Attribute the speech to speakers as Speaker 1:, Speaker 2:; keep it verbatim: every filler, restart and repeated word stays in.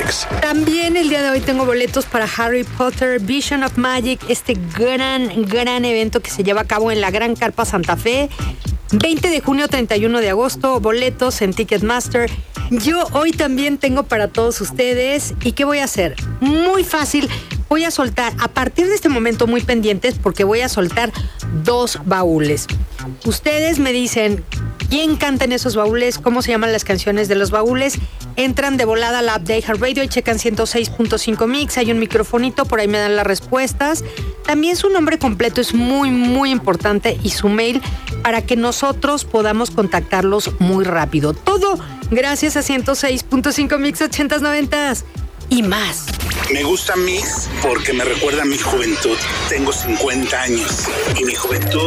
Speaker 1: Mix.
Speaker 2: También el día de hoy tengo boletos para Harry Potter Vision of Magic, este gran, gran evento que se lleva a cabo en la Gran Carpa Santa Fe. veinte de junio, treinta y uno de agosto, boletos en Ticketmaster. Yo hoy también tengo para todos ustedes. ¿Y qué voy a hacer? Muy fácil. Voy a soltar, a partir de este momento, muy pendientes, porque voy a soltar dos baúles. Ustedes me dicen quién canta en esos baúles, cómo se llaman las canciones de los baúles. Entran de volada a la app de iHeartRadio y checan ciento seis punto cinco Mix. Hay un microfonito, por ahí me dan las respuestas. También su nombre completo es muy, muy importante y su mail para que nosotros podamos contactarlos muy rápido. Todo gracias a ciento seis punto cinco Mix ochentas, noventas y más.
Speaker 1: Me gusta Mix porque me recuerda a mi juventud. Tengo cincuenta años y mi juventud